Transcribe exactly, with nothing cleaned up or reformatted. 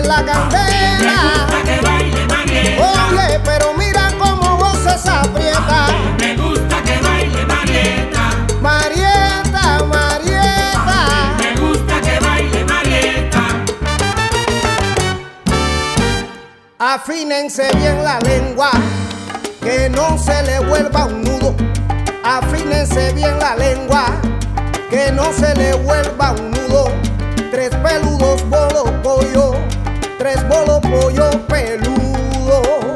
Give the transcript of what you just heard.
prenden la candela. Me gusta que baile Marieta. Oye, pero mira cómo José se aprieta. Me gusta que baile Marieta. Marieta, Marieta. Me gusta que baile Marieta. Afínense bien la lengua, que no se le vuelva un nudo. Afínense bien la lengua, que no se le vuelva un nudo. Tres peludos bolo pollo, tres bolo pollo peludo.